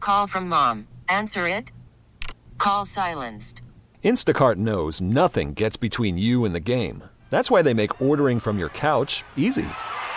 Call from mom. Answer it. Call silenced. Instacart knows nothing gets between you and the game. That's why they make ordering from your couch easy.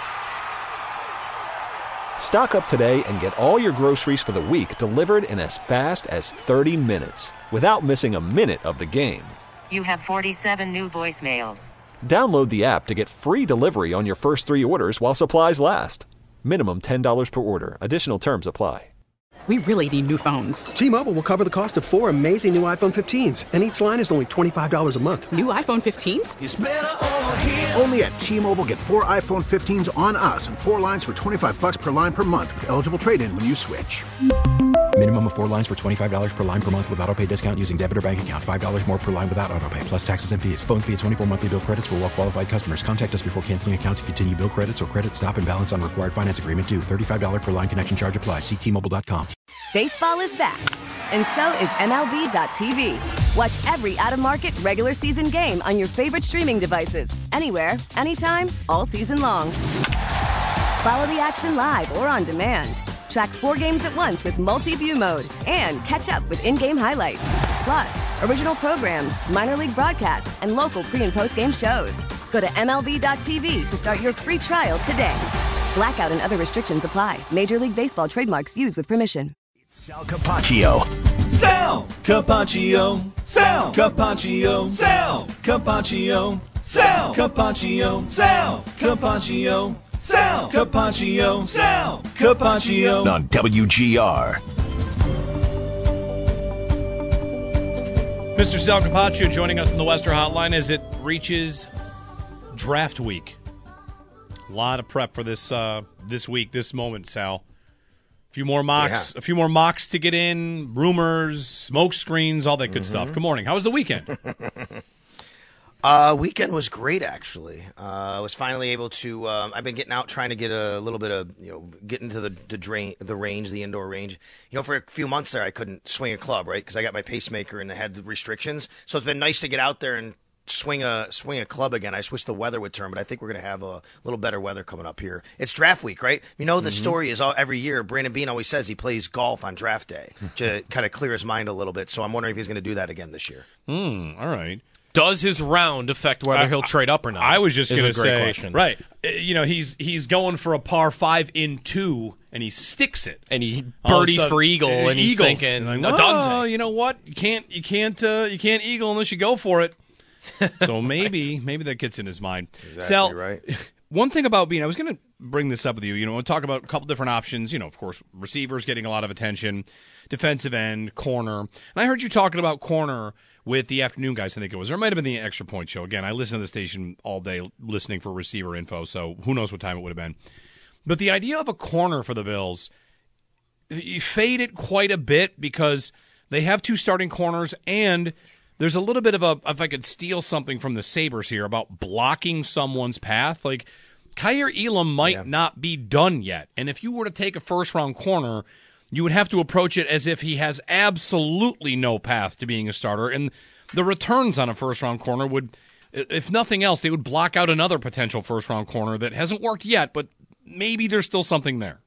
Stock up today and get all your groceries for the week delivered in as fast as 30 minutes without missing a minute of the game. You have 47 new voicemails. Download the app to get free delivery on your first 3 orders while supplies last. Minimum $10 per order. Additional terms apply. We really need new phones. T-Mobile will cover the cost of 4 amazing new iPhone 15s, and each line is only $25 a month. New iPhone 15s? It's better over here. Only at T-Mobile, get 4 iPhone 15s on us and 4 lines for $25 per line per month with eligible trade-in when you switch. Minimum of 4 lines for $25 per line per month with autopay discount using debit or bank account. $5 more per line without autopay, plus taxes and fees. Phone fee at 24 monthly bill credits for well-qualified customers. Contact us before canceling account to continue bill credits or credit stop and balance on required finance agreement due. $35 per line connection charge applies. See T-Mobile.com. Baseball is back, and so is MLB.tv. Watch every out-of-market regular season game on your favorite streaming devices. Anywhere, anytime, all season long. Follow the action live or on demand. Track 4 games at once with multi-view mode and catch up with in-game highlights. Plus, original programs, minor league broadcasts, and local pre- and post-game shows. Go to MLB.tv to start your free trial today. Blackout and other restrictions apply. Major League Baseball trademarks used with permission. Sal Capaccio. Sal Capaccio. Sal Capaccio. Sal Capaccio. Sal Capaccio. Sal Capaccio. Sal Capaccio. Sal Capaccio. On WGR. Mr. Sal Capaccio joining us on the Western Hotline as it reaches draft week. A lot of prep for this week, this moment, Sal. A few more mocks to get in, rumors, smoke screens, all that good stuff. Good morning. How was the weekend? Weekend was great, actually. I was finally able to. I've been getting out, trying to get a little bit of, get into the range, the indoor range. For a few months there, I couldn't swing a club, right, because I got my pacemaker and I had the restrictions. So it's been nice to get out there and swing a club again. I wish the weather would turn, but I think we're going to have a little better weather coming up here. It's draft week, right? The story is every year, Brandon Beane always says he plays golf on draft day to kind of clear his mind a little bit. So I'm wondering if he's going to do that again this year. All right. Does his round affect whether he'll trade up or not? I was just going to say, question. Right. He's going for a par 5 in 2, and he sticks it. And he birdies for eagle, and he's thinking, no, you know what? You can't eagle unless you go for it. So maybe that gets in his mind. Exactly Sal, right. One thing about Beane, I was going to bring this up with you. We'll talk about a couple different options. Of course, receivers getting a lot of attention, defensive end, corner. And I heard you talking about corner with the afternoon guys, I think it was. Or it might have been the Extra Point show. Again, I listen to the station all day listening for receiver info, so who knows what time it would have been. But the idea of a corner for the Bills, you fade it quite a bit because they have 2 starting corners, and there's a little bit of if I could steal something from the Sabres here, about blocking someone's path. Like, Kaiir Elam might not be done yet. And if you were to take a first-round corner, you would have to approach it as if he has absolutely no path to being a starter. And the returns on a first-round corner would, if nothing else, they would block out another potential first-round corner that hasn't worked yet, but maybe there's still something there.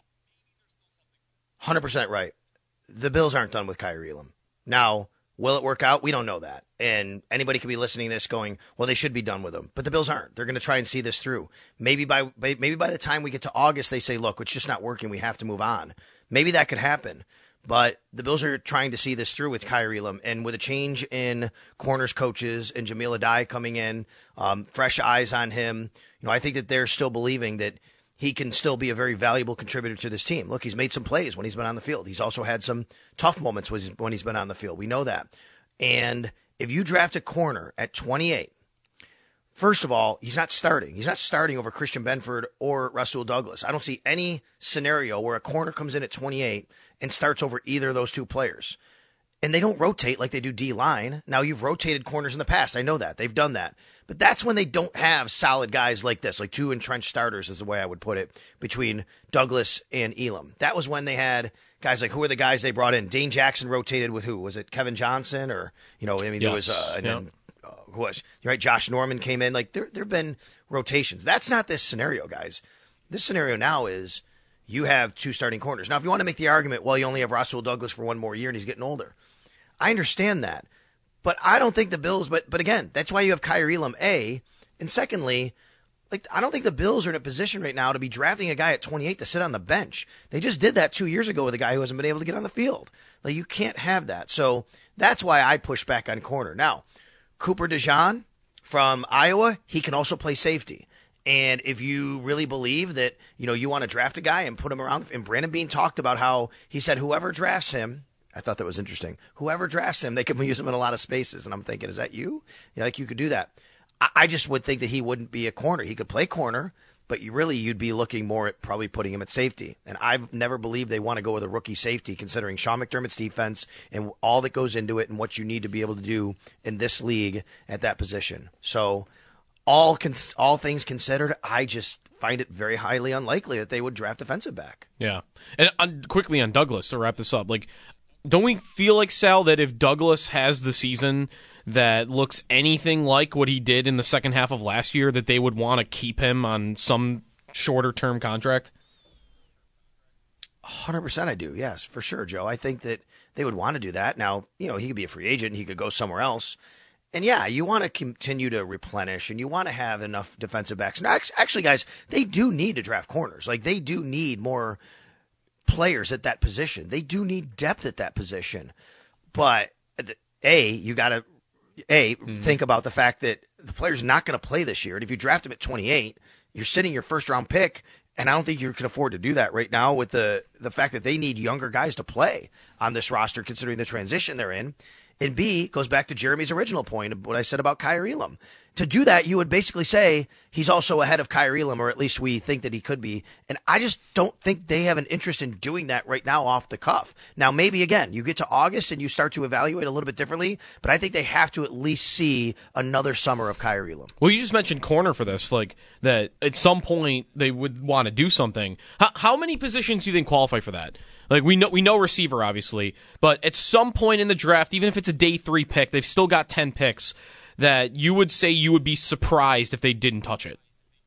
100% right. The Bills aren't done with Kaiir Elam. Now, will it work out? We don't know that. And anybody could be listening to this going, well, they should be done with him. But the Bills aren't. They're going to try and see this through. Maybe by the time we get to August, they say, look, it's just not working. We have to move on. Maybe that could happen. But the Bills are trying to see this through with Kaiir Elam. And with a change in corners coaches and Jamil Adai coming in, fresh eyes on him, I think that they're still believing that he can still be a very valuable contributor to this team. Look, he's made some plays when he's been on the field. He's also had some tough moments when he's been on the field. We know that. And if you draft a corner at 28, first of all, he's not starting. He's not starting over Christian Benford or Rasul Douglas. I don't see any scenario where a corner comes in at 28 and starts over either of those 2 players. And they don't rotate like they do D-line. Now, you've rotated corners in the past. I know that. They've done that. But that's when they don't have solid guys like this, like 2 entrenched starters is the way I would put it, between Douglas and Elam. That was when they had guys like, who are the guys they brought in? Dane Jackson rotated with who? Was it Kevin Johnson? Or, there was, who was, right? Josh Norman came in. Like, there have been rotations. That's not this scenario, guys. This scenario now is you have 2 starting corners. Now, if you want to make the argument, well, you only have Rasul Douglas for 1 more year and he's getting older. I understand that. But I don't think the Bills, but again, that's why you have Kaiir Elam, A. And secondly, I don't think the Bills are in a position right now to be drafting a guy at 28 to sit on the bench. They just did that 2 years ago with a guy who hasn't been able to get on the field. You can't have that. So that's why I push back on corner. Now, Cooper DeJean from Iowa, he can also play safety. And if you really believe that, you want to draft a guy and put him around, and Brandon Beane talked about how he said whoever drafts him, I thought that was interesting. Whoever drafts him, they can use him in a lot of spaces. And I'm thinking, is that you? Yeah, you could do that. I just would think that he wouldn't be a corner. He could play corner, but you'd be looking more at probably putting him at safety. And I've never believed they want to go with a rookie safety, considering Sean McDermott's defense and all that goes into it and what you need to be able to do in this league at that position. So all things considered, I just find it very highly unlikely that they would draft defensive back. Yeah. And quickly on Douglas, to wrap this up, don't we feel like, Sal, that if Douglas has the season that looks anything like what he did in the second half of last year, that they would want to keep him on some shorter-term contract? 100% I do, yes, for sure, Joe. I think that they would want to do that. Now, he could be a free agent. He could go somewhere else. And, yeah, you want to continue to replenish, and you want to have enough defensive backs. Now, actually, guys, they do need to draft corners. They do need more players at that position. They do need depth at that position. But, you got to, think about the fact that the player's not going to play this year. And if you draft him at 28, you're sitting your first-round pick, and I don't think you can afford to do that right now with the fact that they need younger guys to play on this roster, considering the transition they're in. And B, goes back to Jeremy's original point of what I said about Kaiir Elam. To do that, you would basically say he's also ahead of Kaiir Elam, or at least we think that he could be. And I just don't think they have an interest in doing that right now off the cuff. Now, maybe, again, you get to August and you start to evaluate a little bit differently, but I think they have to at least see another summer of Kaiir Elam. Well, you just mentioned corner for this, that at some point they would want to do something. How many positions do you think qualify for that? We know receiver, obviously, but at some point in the draft, even if it's a day 3 pick, they've still got 10 picks, that you would say you would be surprised if they didn't touch it.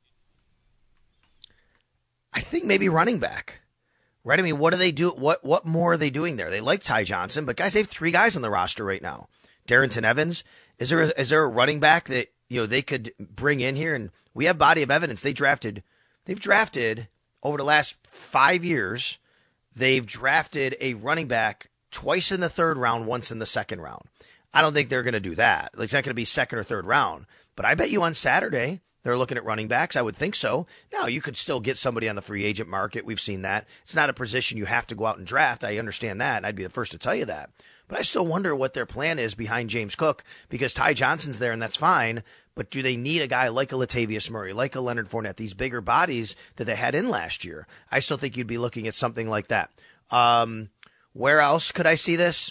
I think maybe running back, right? I mean, what do they do? What more are they doing there? They like Ty Johnson, but guys, they have 3 guys on the roster right now. Darrington Evans, is there a running back that they could bring in here? And we have body of evidence. They've drafted over the last 5 years. They've drafted a running back twice in the 3rd round, once in the 2nd round. I don't think they're going to do that. It's not going to be 2nd or 3rd round. But I bet you on Saturday they're looking at running backs. I would think so. Now, you could still get somebody on the free agent market. We've seen that. It's not a position you have to go out and draft. I understand that, and I'd be the first to tell you that. But I still wonder what their plan is behind James Cook, because Ty Johnson's there, and that's fine. But do they need a guy like a Latavius Murray, like a Leonard Fournette, these bigger bodies that they had in last year? I still think you'd be looking at something like that. Where else could I see this?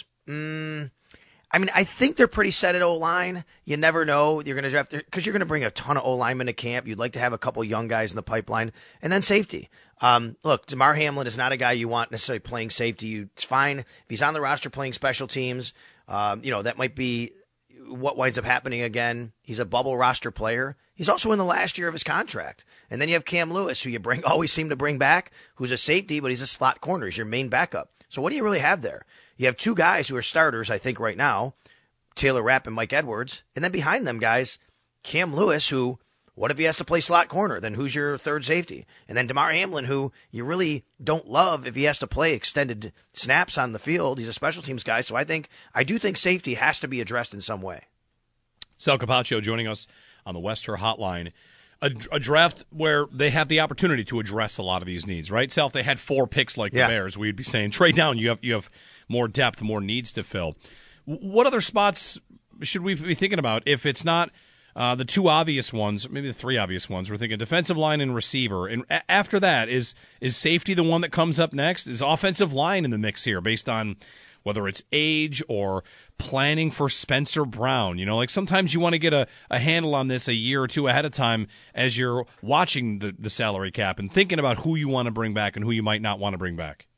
I think they're pretty set at O-line. You never know. You're going to draft, because you're going to bring a ton of O-linemen to camp. You'd like to have a couple young guys in the pipeline. And then safety. Look, Damar Hamlin is not a guy you want necessarily playing safety. It's fine if he's on the roster playing special teams. That might be what winds up happening again. He's a bubble roster player. He's also in the last year of his contract. And then you have Cam Lewis, who you always seem to bring back, who's a safety, but he's a slot corner. He's your main backup. So what do you really have there? You have 2 guys who are starters, I think, right now, Taylor Rapp and Mike Edwards. And then behind them, guys, Cam Lewis, who, what if he has to play slot corner? Then who's your 3rd safety? And then Damar Hamlin, who you really don't love if he has to play extended snaps on the field. He's a special teams guy. So I do think safety has to be addressed in some way. Sal Capaccio joining us on the Wester Hotline. A draft where they have the opportunity to address a lot of these needs, right? Sal, if they had 4 picks like the Bears, we'd be saying trade down. You have more depth, more needs to fill. What other spots should we be thinking about if it's not the 2 obvious ones, maybe the 3 obvious ones? We're thinking defensive line and receiver. And after that, is safety the one that comes up next? Is offensive line in the mix here based on whether it's age or planning for Spencer Brown? Sometimes you want to get a handle on this a year or 2 ahead of time as you're watching the salary cap and thinking about who you want to bring back and who you might not want to bring back.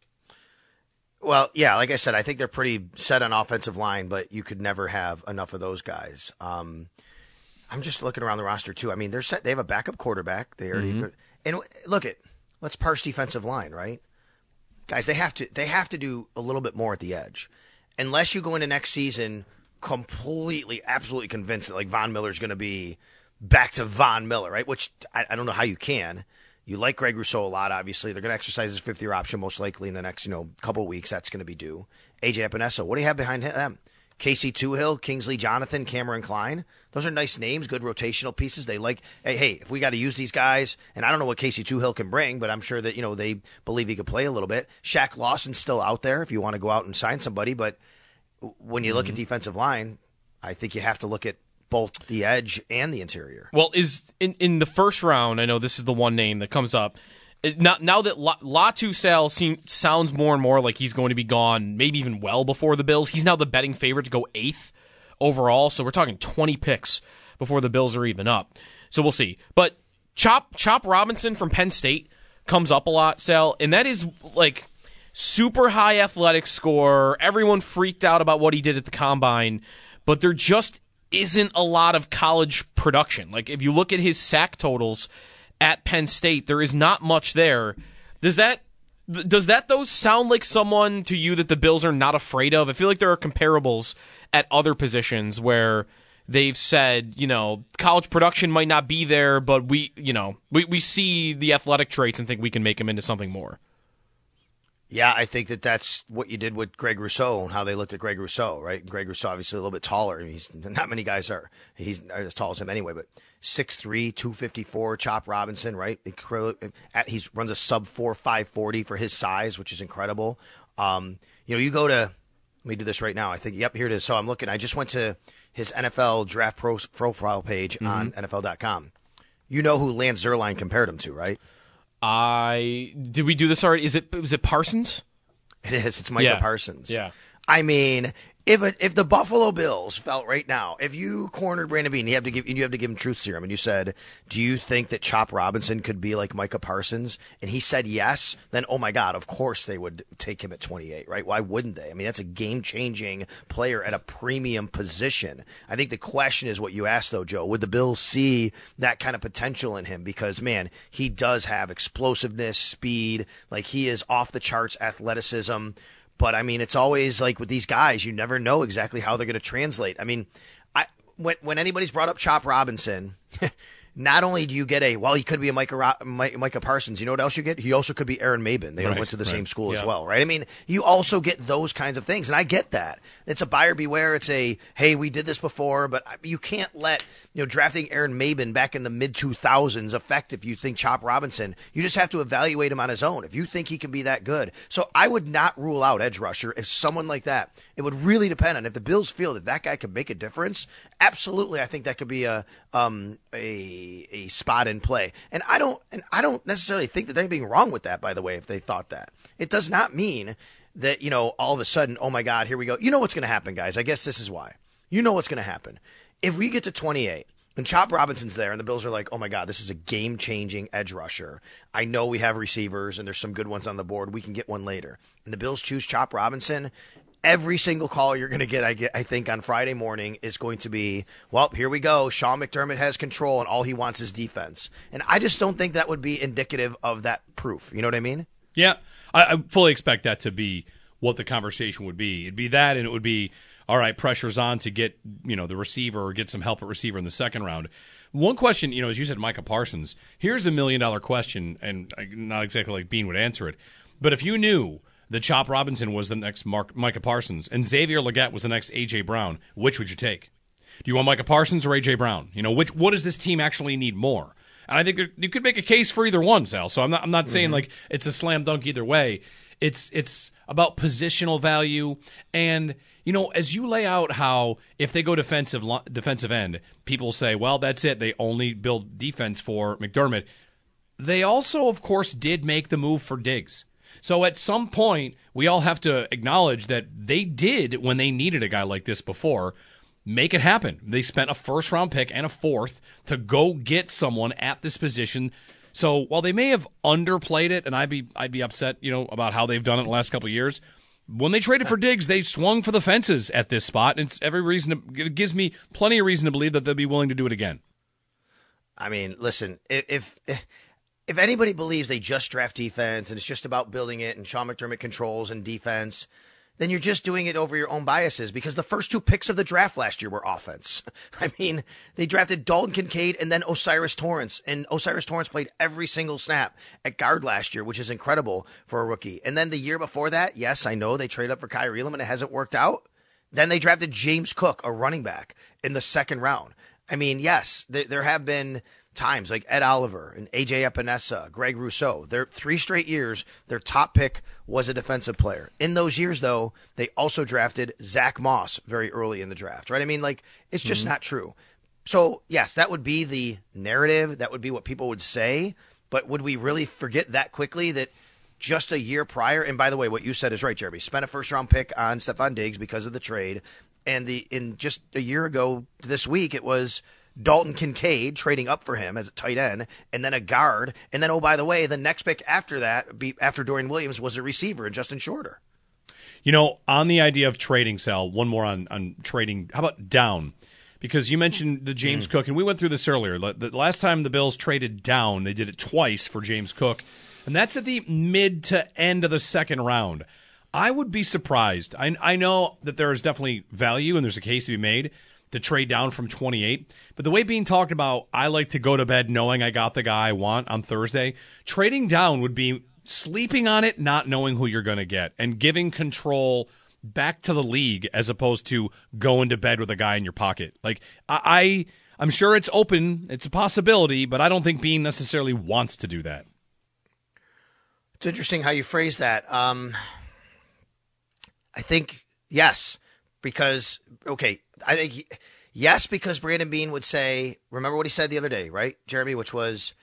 Well, yeah, like I said, I think they're pretty set on offensive line, but you could never have enough of those guys. I'm just looking around the roster too. I mean, they're set. They have a backup quarterback. They already and let's parse defensive line, right? Guys, they have to do a little bit more at the edge. Unless you go into next season completely, absolutely convinced that like Von Miller's going to be back to Von Miller, right? Which I don't know how you can. You like Greg Rousseau a lot, obviously. They're going to exercise his fifth-year option most likely in the next, couple of weeks. That's going to be due. AJ Epinesa, what do you have behind him? Casey Tuhill, Kingsley Jonathan, Cameron Klein. Those are nice names, good rotational pieces. They like, hey, if we got to use these guys, and I don't know what Casey Tuhill can bring, but I'm sure that, they believe he could play a little bit. Shaq Lawson's still out there if you want to go out and sign somebody, but when you look at defensive line, I think you have to look at both the edge and the interior. Well, is in the first round, I know this is the one name that comes up. Now that Latu Sal sounds more and more like he's going to be gone, maybe even well before the Bills, he's now the betting favorite to go 8th overall, so we're talking 20 picks before the Bills are even up. So we'll see. But Chop Robinson from Penn State comes up a lot, Sal, and that is like super high athletic score. Everyone freaked out about what he did at the Combine, but there just isn't a lot of college production. Like if you look at his sack totals at Penn State, there is not much there. Does that though sound like someone to you that the Bills are not afraid of? I feel like there are comparables at other positions where they've said, college production might not be there, but we see the athletic traits and think we can make him into something more. Yeah, I think that's what you did with Greg Rousseau and how they looked at Greg Rousseau, right? Greg Rousseau, obviously a little bit taller. Not many guys he's as tall as him anyway, but 6'3", 254, Chop Robinson, right? He runs a sub-4, 540 for his size, which is incredible. You go to, let me do this right now. I think, yep, here it is. So I'm looking, I just went to his NFL draft profile page on NFL.com. You know who Lance Zierlein compared him to, right? Did we do this already? Was it Parsons? It is. It's Micah Parsons. Yeah. I mean, if the Buffalo Bills felt right now, if you cornered Brandon Beane, you have to give him truth serum, and you said, do you think that Chop Robinson could be like Micah Parsons? And he said yes, then oh my God, of course they would take him at 28, right? Why wouldn't they? I mean, that's a game-changing player at a premium position. I think the question is what you asked though, Joe. Would the Bills see that kind of potential in him? Because man, he does have explosiveness, speed, like he is off the charts athleticism. But, I mean, it's always like with these guys, you never know exactly how they're going to translate. I mean, when anybody's brought up Chop Robinson, not only do you get he could be a Micah Parsons, you know what else you get? He also could be Aaron Mabin. They went to the same school as well, right? I mean, you also get those kinds of things, and I get that. It's a buyer beware. It's hey, we did this before, but you can't let drafting Aaron Mabin back in the mid-2000s affect if you think Chop Robinson. You just have to evaluate him on his own if you think he can be that good. So I would not rule out edge rusher if someone like that. It would really depend on if the Bills feel that guy could make a difference. Absolutely, I think that could be a spot in play. And I don't necessarily think that there's anything wrong with that, by the way, if they thought that. It does not mean that, all of a sudden, oh my God, here we go. You know what's going to happen, guys. I guess this is why. You know what's going to happen. If we get to 28 and Chop Robinson's there and the Bills are like, oh my God, this is a game-changing edge rusher. I know we have receivers and there's some good ones on the board. We can get one later. And the Bills choose Chop Robinson. Every single call you're going to get, I think, on Friday morning is going to be, well, here we go. Sean McDermott has control, and all he wants is defense. And I just don't think that would be indicative of that proof. You know what I mean? Yeah, I fully expect that to be what the conversation would be. It'd be that, and it would be, all right, pressure's on to get the receiver or get some help at receiver in the second round. One question, as you said, Micah Parsons, here's $1 million question, and not exactly like Bean would answer it, but if you knew that Chop Robinson was the next Micah Parsons and Xavier Legette was the next A.J. Brown, which would you take? Do you want Micah Parsons or A.J. Brown? What does this team actually need more? And I think you could make a case for either one, Sal. So I'm not saying like it's a slam dunk either way. It's about positional value. And, as you lay out how if they go defensive end, people say, well, that's it. They only build defense for McDermott. They also, of course, did make the move for Diggs. So at some point, we all have to acknowledge that they did, when they needed a guy like this before, make it happen. They spent a first-round pick and a fourth to go get someone at this position. So while they may have underplayed it, and I'd be upset, about how they've done it in the last couple of years, when they traded for Diggs, they swung for the fences at this spot, and it gives me plenty of reason to believe that they'll be willing to do it again. I mean, listen, if if anybody believes they just draft defense and it's just about building it and Sean McDermott controls and defense, then you're just doing it over your own biases, because the first 2 picks of the draft last year were offense. I mean, they drafted Dalton Kincaid and then Osiris Torrance, and Osiris Torrance played every single snap at guard last year, which is incredible for a rookie. And then the year before that, yes, I know they traded up for Kyrie Elam and it hasn't worked out. Then they drafted James Cook, a running back, in the 2nd round. I mean, yes, there have been times like Ed Oliver and AJ Epinesa, Greg Rousseau. Their 3 straight years, their top pick was a defensive player. In those years, though, they also drafted Zach Moss very early in the draft, right? I mean, like, it's just not true. So, yes, that would be the narrative. That would be what people would say. But would we really forget that quickly that just a year prior, and by the way, what you said is right, Jeremy, spent a 1st-round pick on Stephon Diggs because of the trade. And in just a year ago this week, it was Dalton Kincaid trading up for him as a tight end, and then a guard. And then, oh, by the way, the next pick after that, after Dorian Williams, was a receiver, and Justin Shorter. You know, on the idea of trading, Sal, one more on trading. How about down? Because you mentioned the James Cook, and we went through this earlier. The last time the Bills traded down, they did it twice for James Cook, and that's at the mid to end of the 2nd round. I would be surprised. I know that there is definitely value, and there's a case to be made to trade down from 28. But the way being talked about, I like to go to bed knowing I got the guy I want on Thursday. Trading down would be sleeping on it, not knowing who you're going to get, and giving control back to the league as opposed to going to bed with a guy in your pocket. Like, I'm sure it's open. It's a possibility, but I don't think Bean necessarily wants to do that. It's interesting how you phrase that. I think yes, because, okay, I think yes, because Brandon Bean would say, remember what he said the other day, right, Jeremy, which was,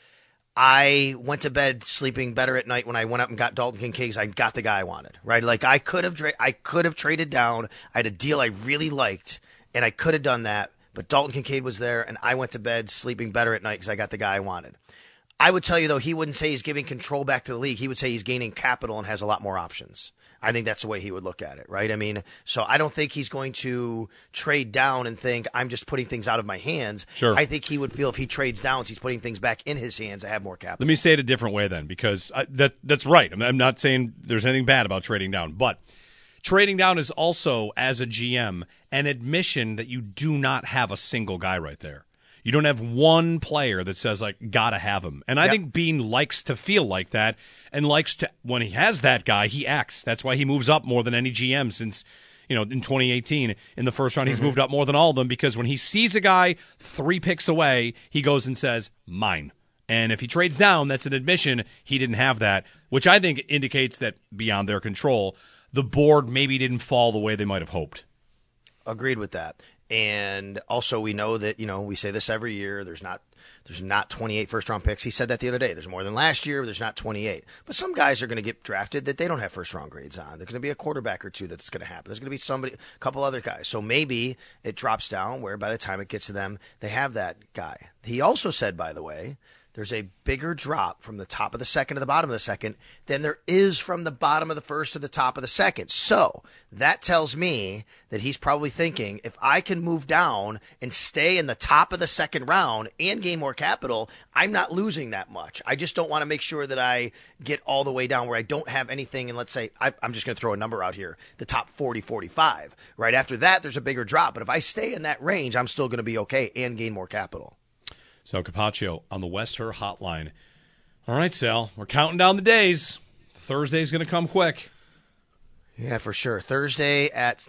I went to bed sleeping better at night when I went up and got Dalton Kincaid because I got the guy I wanted, right? Like, I could have traded down. I had a deal I really liked, and I could have done that, but Dalton Kincaid was there, and I went to bed sleeping better at night because I got the guy I wanted. I would tell you, though, he wouldn't say he's giving control back to the league. He would say he's gaining capital and has a lot more options. I think that's the way he would look at it, right? I mean, so I don't think he's going to trade down and think, I'm just putting things out of my hands. Sure. I think he would feel if he trades down, he's putting things back in his hands to have more capital. Let me say it a different way then, because that's right. I'm not saying there's anything bad about trading down, but trading down is also, as a GM, an admission that you do not have a single guy right there. You don't have one player that says, like, gotta have him. And I think Bean likes to feel like that and likes to, when he has that guy, he acts. That's why he moves up more than any GM since, in 2018. In the 1st round, he's moved up more than all of them because when he sees a guy 3 picks away, he goes and says, mine. And if he trades down, that's an admission he didn't have that, which I think indicates that beyond their control, the board maybe didn't fall the way they might have hoped. Agreed with that. And also we know that, we say this every year, there's not 28 first-round picks. He said that the other day. There's more than last year, but there's not 28. But some guys are going to get drafted that they don't have first-round grades on. There's going to be a quarterback or two that's going to happen. There's going to be a couple other guys. So maybe it drops down where by the time it gets to them, they have that guy. He also said, by the way, there's a bigger drop from the top of the 2nd to the bottom of the 2nd than there is from the bottom of the 1st to the top of the 2nd. So that tells me that he's probably thinking, if I can move down and stay in the top of the 2nd round and gain more capital, I'm not losing that much. I just don't want to make sure that I get all the way down where I don't have anything. And let's say, I'm just going to throw a number out here, the top 40, 45. Right after that, there's a bigger drop. But if I stay in that range, I'm still going to be okay and gain more capital. Sal Capaccio on the West Her Hotline. All right, Sal, we're counting down the days. Thursday's going to come quick. Yeah, for sure. Thursday at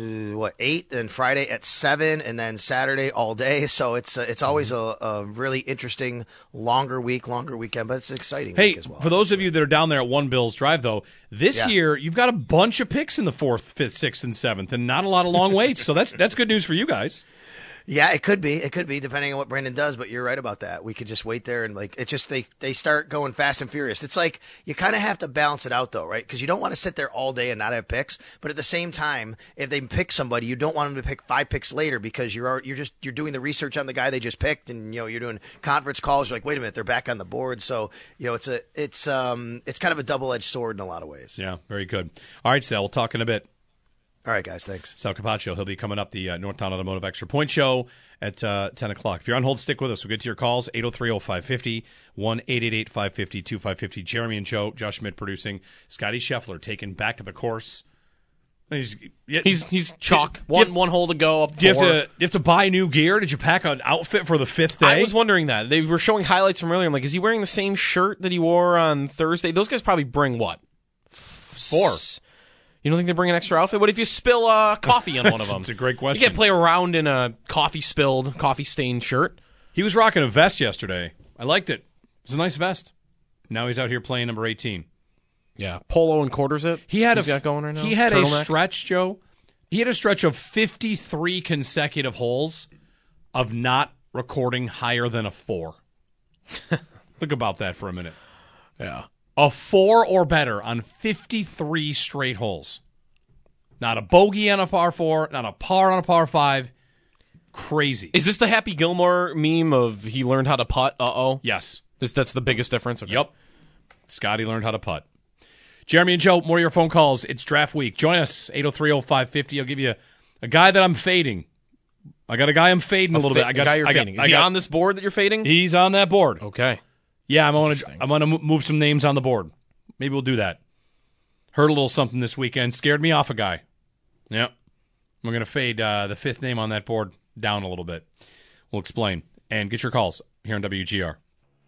8, and Friday at 7, and then Saturday all day. So it's always a really interesting longer weekend, but it's an exciting week as well. For those of you that are down there at One Bills Drive, though, this year you've got a bunch of picks in the 4th, 5th, 6th, and 7th, and not a lot of long waits. So that's good news for you guys. Yeah, it could be. It could be, depending on what Brandon does, but you're right about that. We could just wait there and, it's just they start going fast and furious. It's like you kind of have to balance it out, though, right? Because you don't want to sit there all day and not have picks, but at the same time, if they pick somebody, you don't want them to pick 5 picks later because you're doing the research on the guy they just picked, and you're doing conference calls. You're like, wait a minute, they're back on the board. So it's kind of a double-edged sword in a lot of ways. Yeah, very good. All right, Sal, we'll talk in a bit. All right, guys, thanks. Sal Capaccio, he'll be coming up the Northtown Automotive Extra Point Show at 10 o'clock. If you're on hold, stick with us. We'll get to your calls, 803-0550, 1-888-550-2550. Jeremy and Joe, Josh Schmidt producing. Scotty Scheffler taken back to the course. He's chalk. One hole to go up 4. Do you have to buy new gear? Did you pack an outfit for the 5th day? I was wondering that. They were showing highlights from earlier. I'm like, is he wearing the same shirt that he wore on Thursday? Those guys probably bring what? 4. You don't think they bring an extra outfit? What if you spill coffee on one of them? That's a great question. You can't play around in a coffee-stained shirt. He was rocking a vest yesterday. I liked it. It was a nice vest. Now he's out here playing number 18. Yeah, polo and quarter zip. He's got going right now. He had a stretch, Joe. He had a stretch of 53 consecutive holes of not recording higher than a 4. Think about that for a minute. Yeah. A 4 or better on 53 straight holes. Not a bogey on a par 4, not a par on a par 5. Crazy. Is this the Happy Gilmore meme of he learned how to putt? Uh-oh. Yes. That's the biggest difference? Okay. Yep. Scotty learned how to putt. Jeremy and Joe, more of your phone calls. It's draft week. Join us, 803-0550. I'll give you a guy that I'm fading. I got a guy I'm fading a little bit. A guy you're fading. Is he on this board that you're fading? He's on that board. Okay. Yeah, I'm gonna move some names on the board. Maybe we'll do that. Heard a little something this weekend. Scared me off a guy. Yep. We're going to fade the 5th name on that board down a little bit. We'll explain. And get your calls here on WGR.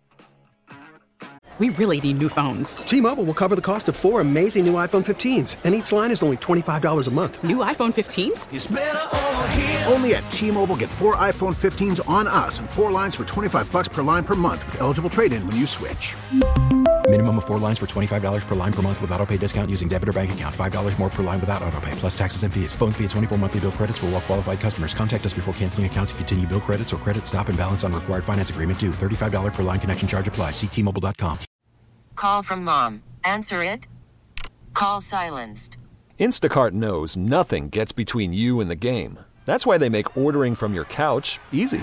We really need new phones. T-Mobile will cover the cost of 4 amazing new iPhone 15s, and each line is only $25 a month. New iPhone 15s? It's better over here. Only at T-Mobile, get 4 iPhone 15s on us and 4 lines for $25 per line per month with eligible trade-in when you switch. Minimum of 4 lines for $25 per line per month with autopay discount using debit or bank account. $5 more per line without autopay, plus taxes and fees. Phone fee at 24 monthly bill credits for well-qualified customers. Contact us before canceling account to continue bill credits or credit stop and balance on required finance agreement due. $35 per line connection charge applies. See T-Mobile.com. Call from mom. Answer it. Call silenced. Instacart knows nothing gets between you and the game. That's why they make ordering from your couch easy.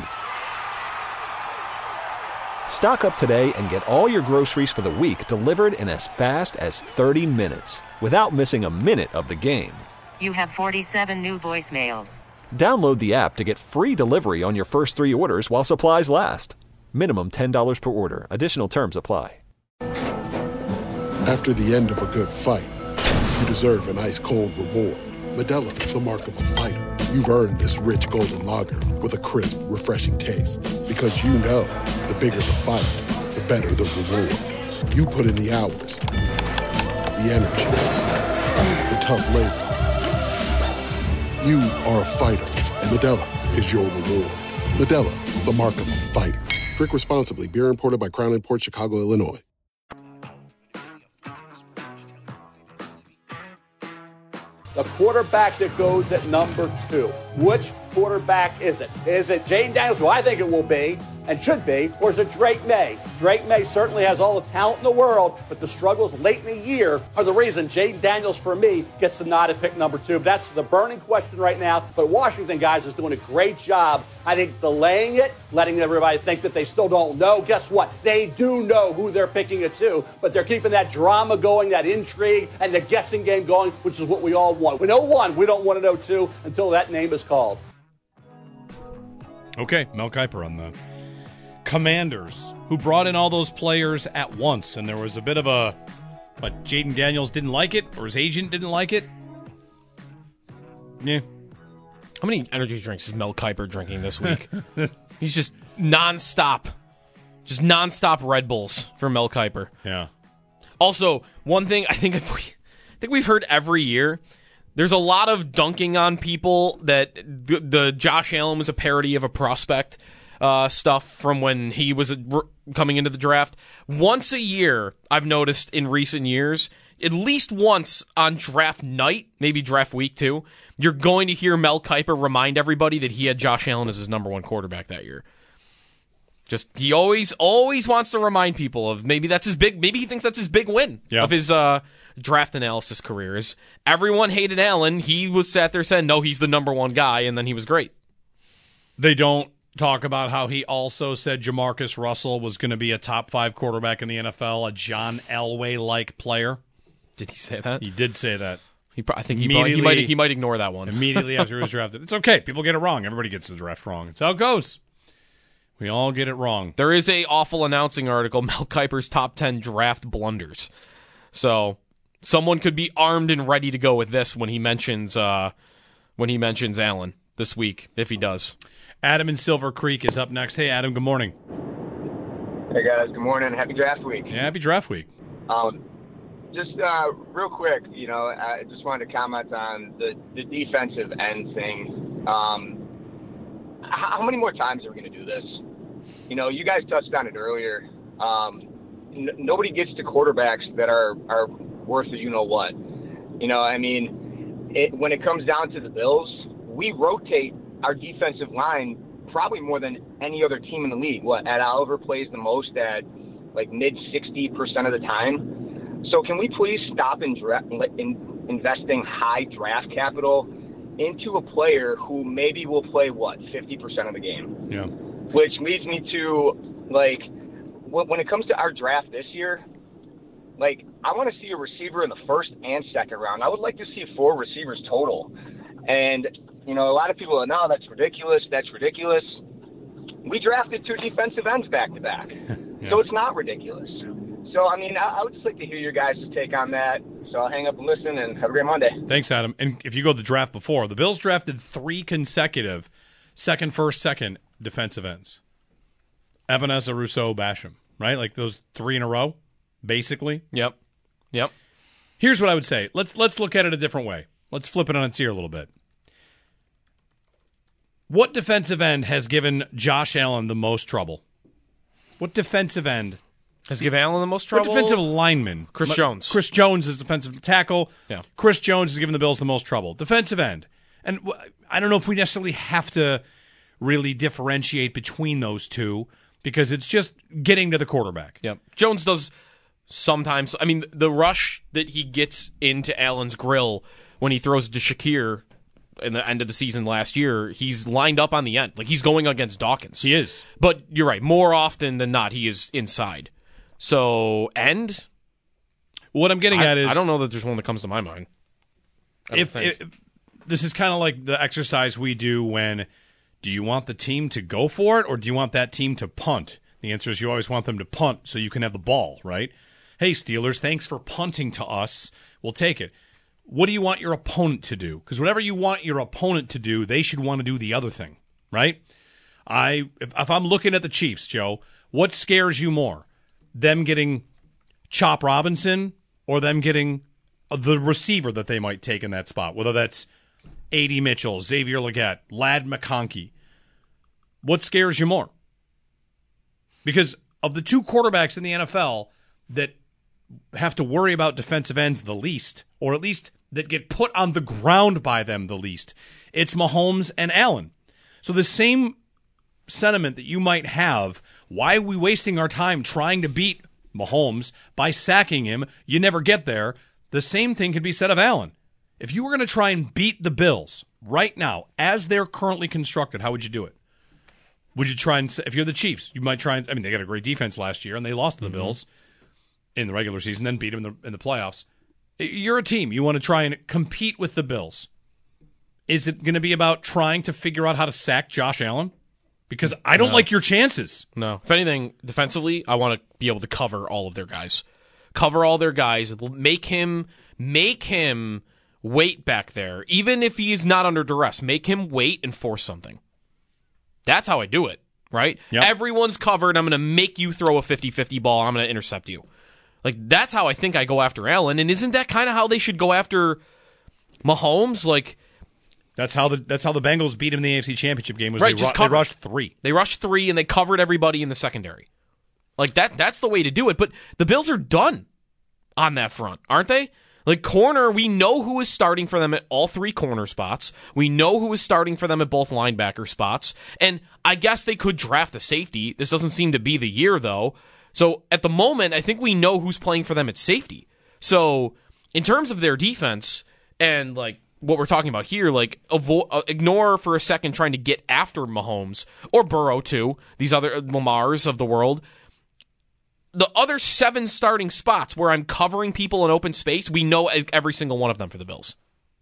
Stock up today and get all your groceries for the week delivered in as fast as 30 minutes without missing a minute of the game. You have 47 new voicemails. Download the app to get free delivery on your first 3 orders while supplies last. Minimum $10 per order. Additional terms apply. After the end of a good fight, you deserve an ice-cold reward. Modelo is the mark of a fighter. You've earned this rich golden lager with a crisp, refreshing taste. Because you know, the bigger the fight, the better the reward. You put in the hours, the energy, the tough labor. You are a fighter, and Modelo is your reward. Modelo, the mark of a fighter. Drink responsibly. Beer imported by Crown Imports, Chicago, Illinois. The quarterback that goes at number 2. Which quarterback is it? Is it Jayden Daniels, who I think it will be and should be, or is it Drake May? Drake May certainly has all the talent in the world, but the struggles late in the year are the reason Jayden Daniels, for me, gets the nod at pick number 2. But that's the burning question right now. But Washington, guys, is doing a great job, I think, delaying it, letting everybody think that they still don't know. Guess what? They do know who they're picking it to, but they're keeping that drama going, that intrigue, and the guessing game going, which is what we all want. We know 1, we don't want to know 2 until that name is called. Okay, Mel Kiper on the Commanders, who brought in all those players at once, and there was a bit of a, but Jayden Daniels didn't like it, or his agent didn't like it. Yeah. How many energy drinks is Mel Kiper drinking this week? He's just nonstop Red Bulls for Mel Kiper. Yeah. Also, one thing I think we've heard every year, there's a lot of dunking on people that the Josh Allen was a parody of a prospect stuff from when he was coming into the draft. Once a year, I've noticed in recent years, at least once on draft night, maybe draft week too, you're going to hear Mel Kiper remind everybody that he had Josh Allen as his number 1 quarterback that year. Just, he always wants to remind people of maybe he thinks that's his big win of his draft analysis career. Is everyone hated Allen, he was sat there saying, no, he's the number 1 guy, and then he was great. They don't talk about how he also said Jamarcus Russell was going to be a top 5 quarterback in the NFL, a John Elway-like player. Did he say that? He did say that. I think he might ignore that one. Immediately after he was drafted. It's okay. People get it wrong. Everybody gets the draft wrong. It's how it goes. We all get it wrong. There is a awful announcing article, Mel Kiper's top 10 draft blunders. So someone could be armed and ready to go with this when he mentions Allen this week, if he does. Adam in Silver Creek is up next. Hey, Adam, good morning. Hey, guys, good morning. Happy draft week. Yeah, happy draft week. Just real quick, I just wanted to comment on the defensive end thing. How many more times are we going to do this? You guys touched on it earlier. Nobody gets to quarterbacks that are worth the you-know-what. When it comes down to the Bills, we rotate our defensive line probably more than any other team in the league. Ed Oliver plays the most at like mid-60% of the time. So can we please stop investing high draft capital into a player who maybe will play, 50% of the game? Yeah. Which leads me to, when it comes to our draft this year, I want to see a receiver in the first and second round. I would like to see 4 receivers total. And, a lot of people are, no, that's ridiculous. We drafted 2 defensive ends back-to-back. Yeah. So it's not ridiculous. So, I would just like to hear your guys' take on that. So I'll hang up and listen, and have a great Monday. Thanks, Adam. And if you go to the draft before, the Bills drafted 3 consecutive second defensive ends. Ebenezer, Rousseau, Basham, right? Like those 3 in a row, basically. Yep. Here's what I would say. Let's look at it a different way. Let's flip it on its ear a little bit. What defensive end has given Josh Allen the most trouble? What defensive end has given Allen the most trouble? What defensive lineman? Chris Jones. Chris Jones is defensive tackle. Yeah. Chris Jones has given the Bills the most trouble. Defensive end. And I don't know if we necessarily have to really differentiate between those two because it's just getting to the quarterback. Yep. Jones does sometimes. The rush that he gets into Allen's grill when he throws to Shakir in the end of the season last year, he's lined up on the end. He's going against Dawkins. He is. But you're right. More often than not, he is inside. So, end? What I'm getting at is... I don't know that there's one that comes to my mind. If this is kind of like the exercise we do when, do you want the team to go for it or do you want that team to punt? The answer is you always want them to punt so you can have the ball, right? Hey, Steelers, thanks for punting to us. We'll take it. What do you want your opponent to do? Because whatever you want your opponent to do, they should want to do the other thing, right? If I'm looking at the Chiefs, Joe, what scares you more? Them getting Chop Robinson or them getting the receiver that they might take in that spot, whether that's A.D. Mitchell, Xavier Legette, Ladd McConkey. What scares you more? Because of the 2 quarterbacks in the NFL that have to worry about defensive ends the least, or at least that get put on the ground by them the least, it's Mahomes and Allen. So the same sentiment that you might have, why are we wasting our time trying to beat Mahomes by sacking him? You never get there. The same thing could be said of Allen. If you were going to try and beat the Bills right now, as they're currently constructed, how would you do it? Would you try and, if you're the Chiefs, you might try and, they got a great defense last year and they lost to the Bills in the regular season, then beat them in the playoffs. You're a team. You want to try and compete with the Bills. Is it going to be about trying to figure out how to sack Josh Allen? Because I don't like your chances. No. If anything, defensively, I want to be able to cover all of their guys. Cover all their guys. Make him wait back there. Even if he is not under duress, make him wait and force something. That's how I do it, right? Yep. Everyone's covered. I'm going to make you throw a 50-50 ball. I'm going to intercept you. That's how I think I go after Allen. And isn't that kind of how they should go after Mahomes? That's how the Bengals beat him in the AFC Championship game. Right, They rushed 3. They rushed 3 and they covered everybody in the secondary. That's the way to do it. But the Bills are done on that front, aren't they? Corner, we know who is starting for them at all 3 corner spots. We know who is starting for them at both linebacker spots. And I guess they could draft a safety. This doesn't seem to be the year, though. So at the moment, I think we know who's playing for them at safety. So in terms of their defense and what we're talking about here, ignore for a second trying to get after Mahomes or Burrow too, these other Lamars of the world. The other 7 starting spots where I'm covering people in open space, we know every single one of them for the Bills.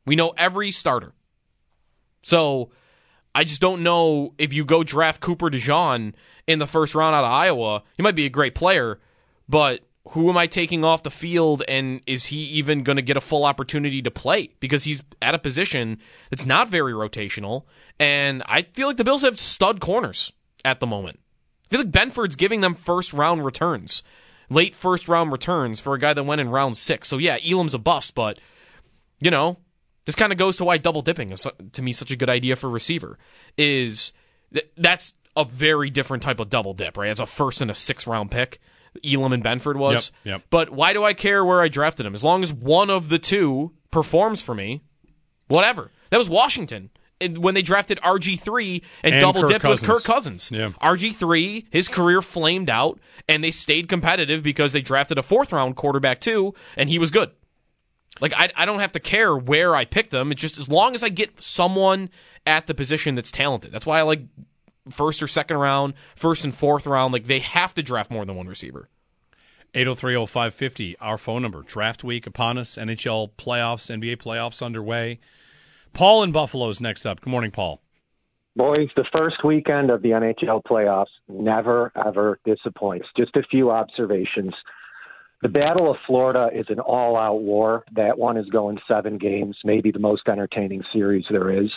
We know every starter. So I just don't know if you go draft Cooper DeJean in the first round out of Iowa. He might be a great player, but who am I taking off the field, and is he even going to get a full opportunity to play? Because he's at a position that's not very rotational, and I feel like the Bills have stud corners at the moment. I feel like Benford's giving them first-round returns, late first-round returns for a guy that went in round 6. So, yeah, Elam's a bust, but, you know, this kind of goes to why double-dipping is, to me, such a good idea for receiver. That's a very different type of double-dip, right? It's a first and a 6th-round pick. Elam and Benford was. Yep. But why do I care where I drafted him? As long as one of the two performs for me, whatever. That was Washington when they drafted RG3 and double-dipped with Kirk Cousins. Yeah. RG3, his career flamed out, and they stayed competitive because they drafted a 4th-round quarterback too, and he was good. Like, I don't have to care where I picked them. It's just as long as I get someone at the position that's talented. That's why I like first or second round, first and 4th round. Like, they have to draft more than one receiver. 803-0550, our phone number. Draft week upon us. NHL playoffs, NBA playoffs underway. Paul in Buffalo is next up. Good morning, Paul. Boys, the first weekend of the NHL playoffs never, ever disappoints. Just a few observations. The Battle of Florida is an all-out war. That one is going 7 games, maybe the most entertaining series there is.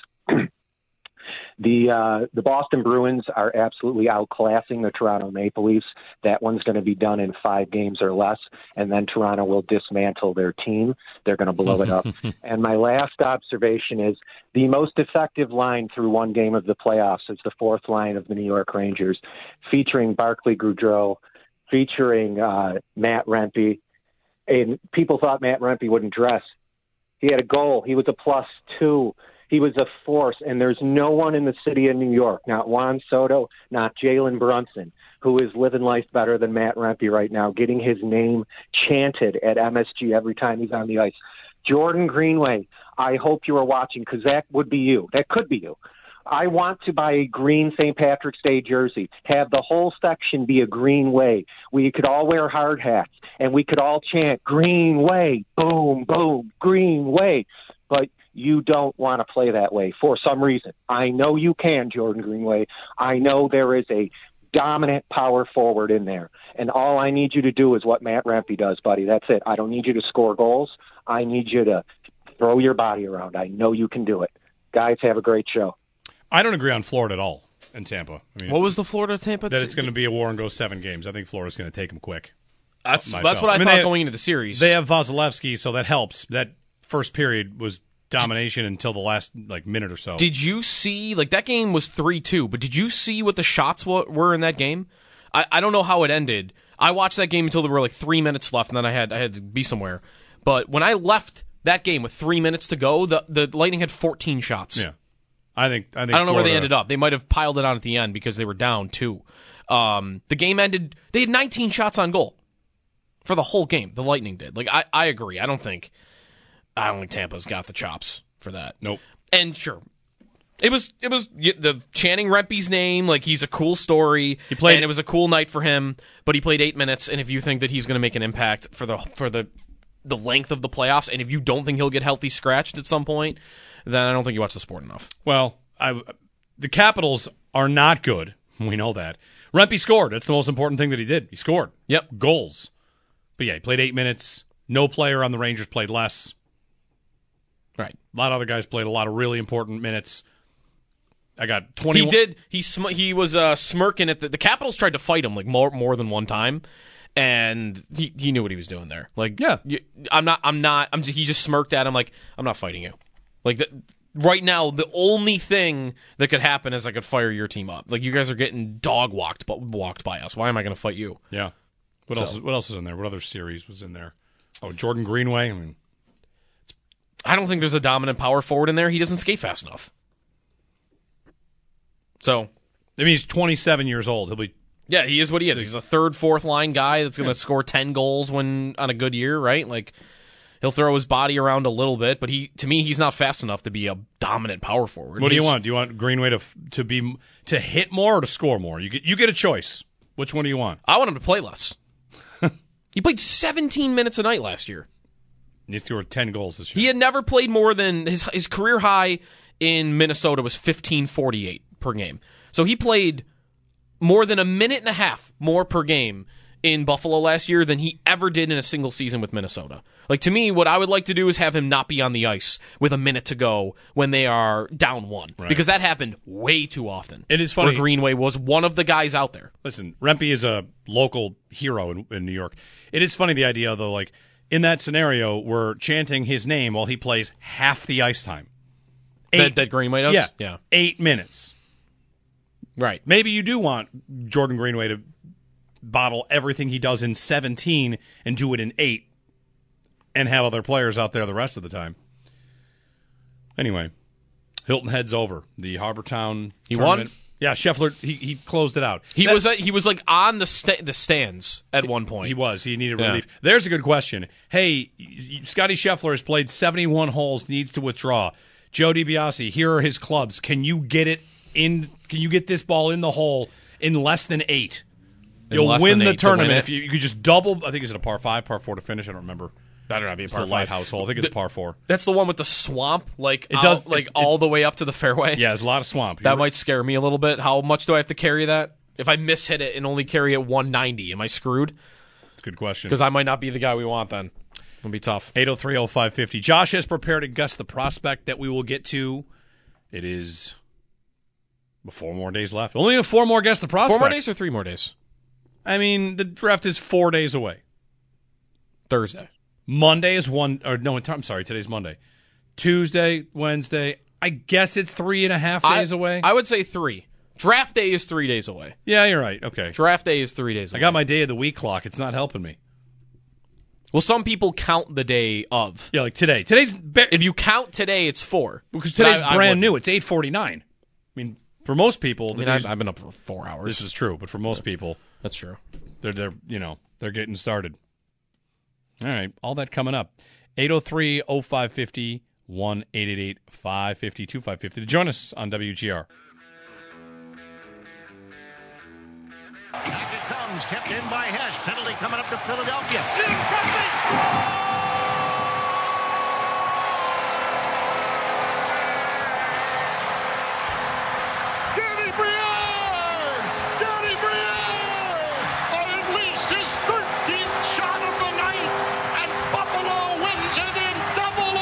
The Boston Bruins are absolutely outclassing the Toronto Maple Leafs. That one's going to be done in 5 games or less, and then Toronto will dismantle their team. They're going to blow it up. And my last observation is the most effective line through one game of the playoffs is the 4th line of the New York Rangers, featuring Barclay Goodrow, featuring Matt Rempe. And people thought Matt Rempe wouldn't dress. He had a goal. He was a +2. He was a force, and there's no one in the city of New York, not Juan Soto, not Jalen Brunson, who is living life better than Matt Rempe right now, getting his name chanted at MSG every time he's on the ice. Jordan Greenway, I hope you are watching, because that would be you. That could be you. I want to buy a green St. Patrick's Day jersey, have the whole section be a green way. We could all wear hard hats, and we could all chant, Green Way, boom, boom, Green Way. But you don't want to play that way for some reason. I know you can, Jordan Greenway. I know there is a dominant power forward in there. And all I need you to do is what Matt Rempe does, buddy. That's it. I don't need you to score goals. I need you to throw your body around. I know you can do it. Guys, have a great show. I don't agree on Florida at all in Tampa. I mean, what was the Florida-Tampa? That it's going to be a war and go 7 games. I think Florida's going to take them quick. That's what I thought going into the series. They have Vasilevsky, so that helps. That first period was domination until the last minute or so. Did you see, that game was 3-2, but did you see what the shots were in that game? I don't know how it ended. I watched that game until there were 3 minutes left, and then I had to be somewhere. But when I left that game with 3 minutes to go, the Lightning had 14 shots. Yeah. I don't know where they ended up. They might have piled it on at the end because they were down 2. The game ended, they had 19 shots on goal for the whole game. The Lightning did. I agree. I don't think Tampa's got the chops for that. Nope. And sure, it was the chanting Rempe's name, he's a cool story. He played, and it was a cool night for him. But he played 8 minutes, and if you think that he's going to make an impact for the length of the playoffs, and if you don't think he'll get healthy scratched at some point, then I don't think you watch the sport enough. Well, the Capitals are not good. We know that. Rempe scored. That's the most important thing that he did. He scored. Yep. Goals. But yeah, he played 8 minutes. No player on the Rangers played less. Right. A lot of other guys played a lot of really important minutes. I got 20. He did. He was smirking at the Capitals tried to fight him more than one time. And he knew what he was doing there. Yeah. He just smirked at him I'm not fighting you. Right now, the only thing that could happen is I could fire your team up. You guys are getting walked by us. Why am I going to fight you? Yeah. What else was in there? What other series was in there? Oh, Jordan Greenway. I don't think there's a dominant power forward in there. He doesn't skate fast enough. So, he's 27 years old. He'll be. Yeah, he is what he is. He's a 3rd, 4th line guy that's going to score 10 goals when on a good year, right? He'll throw his body around a little bit, but to me, he's not fast enough to be a dominant power forward. What do you want? Do you want Greenway to hit more or to score more? You get a choice. Which one do you want? I want him to play less. He played 17 minutes a night last year. He scored 10 goals this year. He had never played more than his career high in Minnesota was 15:48 per game. So he played more than a minute and a half more per game in Buffalo last year than he ever did in a single season with Minnesota. Like, to me, what I would like to do is have him not be on the ice with a minute to go when they are down one. Right. Because that happened way too often. It is funny. Where Greenway was one of the guys out there. Listen, Rempe is a local hero in New York. It is funny, the idea, though, like, in that scenario, we're chanting his name while he plays half the ice time. That Greenway does? Yeah. 8 minutes. Right. Maybe you do want Jordan Greenway to bottle everything he does in 17 and do it in 8 and have other players out there the rest of the time. Anyway, Hilton Head's over. The Harbortown He tournament. won? Yeah, Scheffler, he closed it out. He was like on the stands at one point. He was. He needed relief. There's a good question. Hey, Scotty Scheffler has played 71 holes, needs to withdraw. Joe DiBiase, here are his clubs. Can you get it in? Can you get this ball in the hole in less than 8? You'll win the tournament if you could just double. I think is it a par 5, par 4 to finish? I don't remember. Better not be a par 5. Lighthouse hole. I think it's par 4. That's the one with the swamp, like it does, all the way up to the fairway. Yeah, there's a lot of swamp. That might scare me a little bit. How much do I have to carry that? If I mishit it and only carry it 190, am I screwed? That's a good question. Because I might not be the guy we want then. It'll be tough. 803-0550. Josh has prepared to guess the prospect that we will get to. It is 4 more days left. Only 4 more guess the prospect. 4 more days or 3 more days? I mean, the draft is 4 days away. Thursday. Monday is I'm sorry, today's Monday. Tuesday, Wednesday, I guess it's 3.5 days away. I would say 3. Draft day is 3 days away. Yeah, you're right. Okay. Draft day is 3 days away. I got my day of the week clock. It's not helping me. Well, some people count the day of. Yeah, like today. If you count today, it's 4. Because today's brand new. It's 8:49. I mean, for most people, I've been up for 4 hours. This is true, but for most people, that's true. They're getting started. All right, all that coming up. 803-0550, 1-888-550-2550 to join us on WGR. Back it comes, kept in by Hesh. Penalty coming up to Philadelphia. In front, they score! Danny Briere! Danny Briere! Unleashed his 13th shot of the night, and Buffalo wins it in double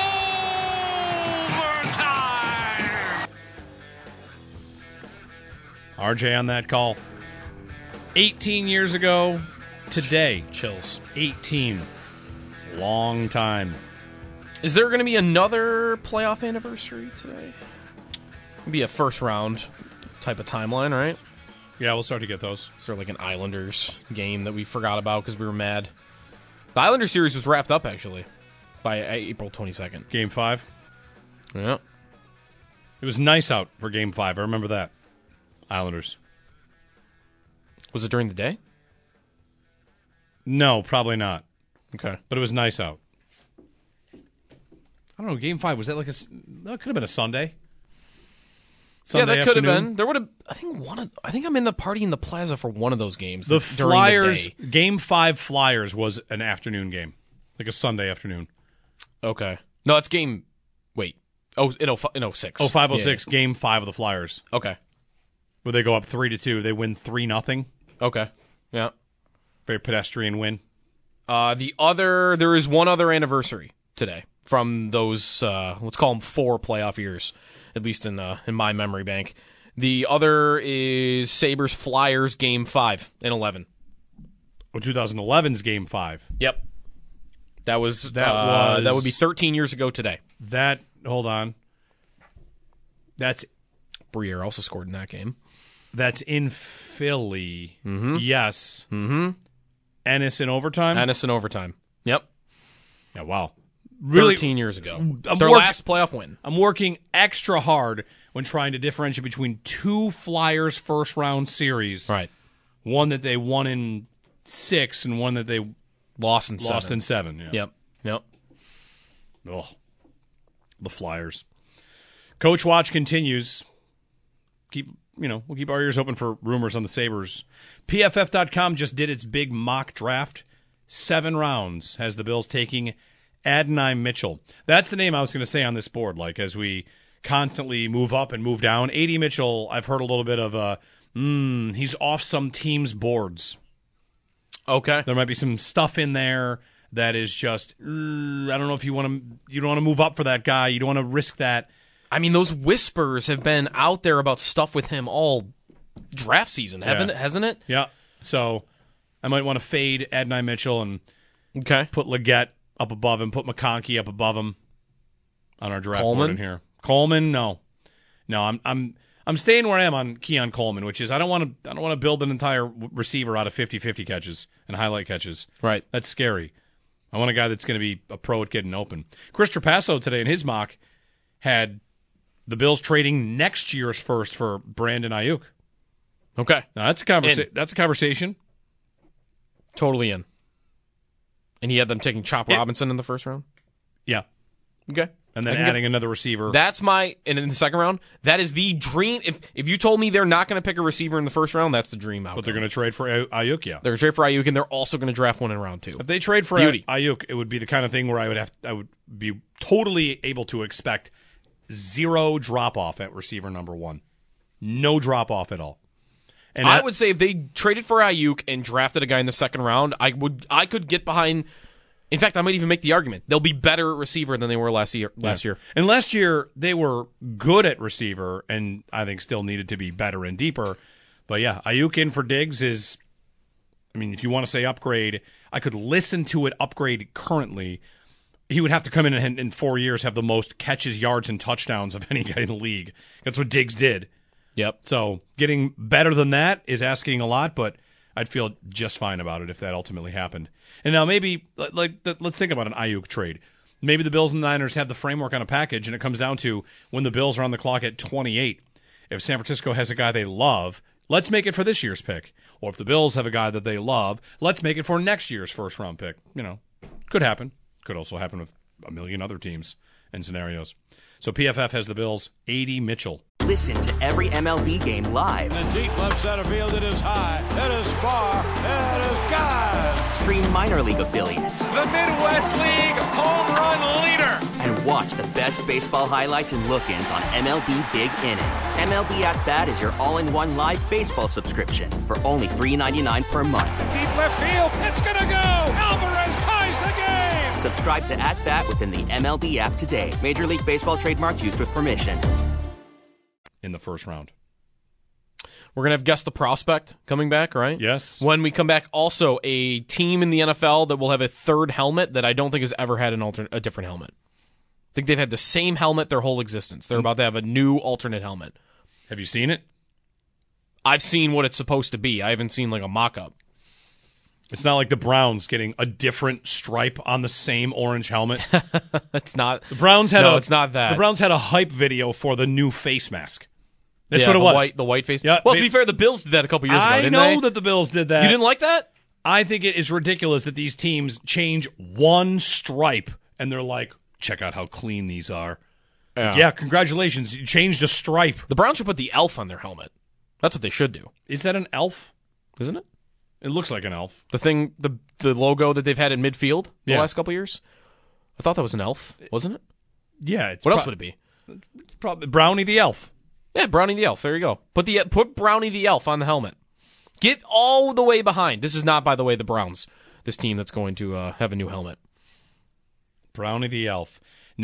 overtime! RJ on that call. 18 years ago today. Chills. 18. Long time. Is there going to be another playoff anniversary today? Maybe a first round type of timeline, right? Yeah, we'll start to get those. Is there like an Islanders game that we forgot about because we were mad? The Islanders series was wrapped up, actually, by April 22nd. Game 5? Yeah. It was nice out for Game 5. I remember that. Islanders. Was it during the day? No, probably not. Okay. But it was nice out. I don't know, Game 5, was that like that could have been a Sunday? Yeah, that could have been. There would have. I think I'm in the party in the plaza for one of those games. The during Flyers, the day. Game 5 Flyers was an afternoon game, like a Sunday afternoon. Okay. No, it's game. Wait. Oh, in 06. 05-06, Game 5 of the Flyers. Okay. Where they go up 3-2, they win 3-0. Okay. Yeah. Very pedestrian win. There is one other anniversary today from those, let's call them 4 playoff years, at least in my memory bank. The other is Sabres-Flyers Game 5 in 11. Well, 2011's Game 5. Yep. That would be 13 years ago today. Hold on. That's Briere also scored in that game. That's in Philly. Mm-hmm. Yes. Mm-hmm. Ennis in overtime? Ennis in overtime. Yep. Yeah, wow. Really, 13 years ago. Their last playoff win. I'm working extra hard when trying to differentiate between 2 Flyers first-round series. Right. One that they won in 6 and one that they lost in 7. Yeah. Yep. Oh, the Flyers. Coach Watch continues. We'll keep our ears open for rumors on the Sabres. PFF.com just did its big mock draft. 7 rounds has the Bills taking Adonai Mitchell. That's the name I was going to say on this board, like as we constantly move up and move down. AD Mitchell, I've heard a little bit of he's off some teams' boards. Okay. There might be some stuff in there that is just, I don't know if you don't want to move up for that guy. You don't want to risk that. I mean, those whispers have been out there about stuff with him all draft season, hasn't it? Yeah. So I might want to fade Adonai Mitchell and put Leggett up above him, put McConkey up above him on our draft board in here. Coleman, no, I'm staying where I am on Keon Coleman, which is I don't want to build an entire receiver out of 50-50 catches and highlight catches. Right, that's scary. I want a guy that's going to be a pro at getting open. Chris Trapasso today in his mock had the Bills trading next year's first for Brandon Ayuk. Okay, now that's a conversation. Totally in. And he had them taking Chop Robinson in the first round? Yeah. Okay. And then adding another receiver. And in the second round, that is the dream. If you told me they're not going to pick a receiver in the first round, that's the dream outcome. But they're going to trade for Ayuk, yeah. They're going to trade for Ayuk, and they're also going to draft one in round 2. If they trade for Ayuk, it would be the kind of thing where I would be totally able to expect zero drop-off at receiver number 1. No drop-off at all. And I would say if they traded for Ayuk and drafted a guy in the second round, I could get behind. In fact, I might even make the argument they'll be better at receiver than they were last year. And last year they were good at receiver, and I think still needed to be better and deeper. But yeah, Ayuk in for Diggs is. I mean, if you want to say upgrade, I could listen to it upgrade currently. He would have to come in and in 4 years have the most catches, yards, and touchdowns of any guy in the league. That's what Diggs did. Yep. So getting better than that is asking a lot, but I'd feel just fine about it if that ultimately happened. And now maybe, let's think about an Ayuk trade. Maybe the Bills and the Niners have the framework on a package, and it comes down to when the Bills are on the clock at 28. If San Francisco has a guy they love, let's make it for this year's pick. Or if the Bills have a guy that they love, let's make it for next year's first-round pick. Could happen. Could also happen with a million other teams and scenarios. So PFF has the Bills, AD Mitchell. Listen to every MLB game live. In the deep left center field, it is high, it is far, it is gone. Stream minor league affiliates. The Midwest League home run leader. And watch the best baseball highlights and look-ins on MLB Big Inning. MLB At Bat is your all-in-one live baseball subscription for only $3.99 per month. Deep left field, it's gonna go. Alvarez ties the game. Subscribe to At Bat within the MLB app today. Major League Baseball trademarks used with permission. In the first round. We're going to have Guess the Prospect coming back, right? Yes. When we come back, also a team in the NFL that will have a third helmet that I don't think has ever had a different helmet. I think they've had the same helmet their whole existence. They're about to have a new alternate helmet. Have you seen it? I've seen what it's supposed to be. I haven't seen like a mock-up. It's not like the Browns getting a different stripe on the same orange helmet. It's not. The Browns had it's not that. The Browns had a hype video for the new face mask. That's yeah, what it was. The white face. Yeah, well, to be fair, the Bills did that a couple years ago, didn't they? I know that the Bills did that. You didn't like that? I think it is ridiculous that these teams change one stripe and they're like, check out how clean these are. Yeah, congratulations. You changed a stripe. The Browns should put the elf on their helmet. That's what they should do. Is that an elf? Isn't it? It looks like an elf. The thing, the logo that they've had in midfield the last couple years? I thought that was an elf, wasn't it? Yeah. What else would it be? It's probably Brownie the elf. Yeah, Brownie the elf. There you go. Put Brownie the elf on the helmet. Get all the way behind. This is not, by the way, the Browns. This team that's going to have a new helmet. Brownie the elf.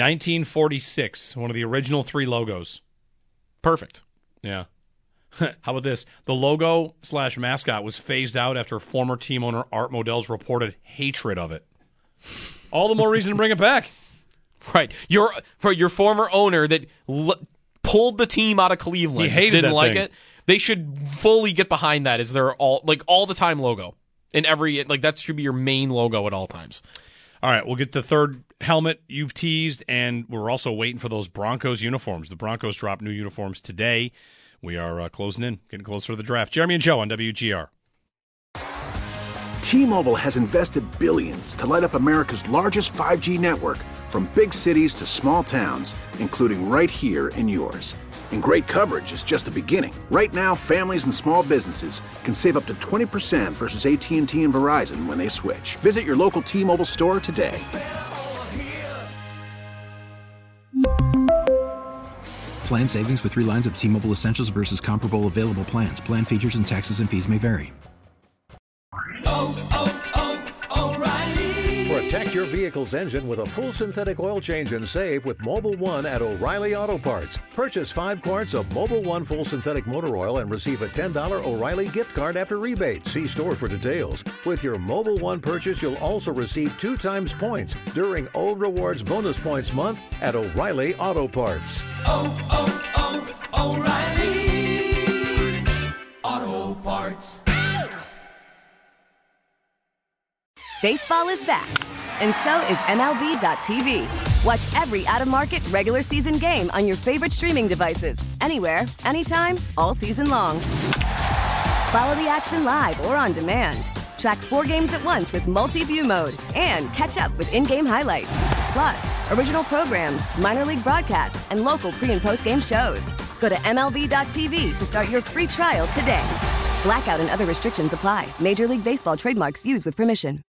1946. One of the original 3 logos. Perfect. Yeah. How about this? The logo/mascot was phased out after former team owner Art Modell's reported hatred of it. All the more reason to bring it back. Right. Your former owner that pulled the team out of Cleveland. He hated didn't that like thing. it. They should fully get behind that as their all the time logo. In every that should be your main logo at all times. All right, we'll get the third helmet you've teased, and we're also waiting for those Broncos uniforms. The Broncos drop new uniforms today. We are closing in, getting closer to the draft. Jeremy and Joe on WGR. T-Mobile has invested billions to light up America's largest 5G network, from big cities to small towns, including right here in yours. And great coverage is just the beginning. Right now, families and small businesses can save up to 20% versus AT&T and Verizon when they switch. Visit your local T-Mobile store today. Plan savings with 3 lines of T-Mobile Essentials versus comparable available plans. Plan features and taxes and fees may vary. Protect your vehicle's engine with a full synthetic oil change and save with Mobil 1 at O'Reilly Auto Parts. Purchase 5 quarts of Mobil 1 full synthetic motor oil and receive a $10 O'Reilly gift card after rebate. See store for details. With your Mobil 1 purchase, you'll also receive 2 times points during O Rewards Bonus Points Month at O'Reilly Auto Parts. O'Reilly Auto Parts. Baseball is back, and so is MLB.tv. Watch every out-of-market regular season game on your favorite streaming devices, anywhere, anytime, all season long. Follow the action live or on demand. Track 4 games at once with multi-view mode and catch up with in-game highlights. Plus, original programs, minor league broadcasts, and local pre- and post-game shows. Go to MLB.tv to start your free trial today. Blackout and other restrictions apply. Major League Baseball trademarks used with permission.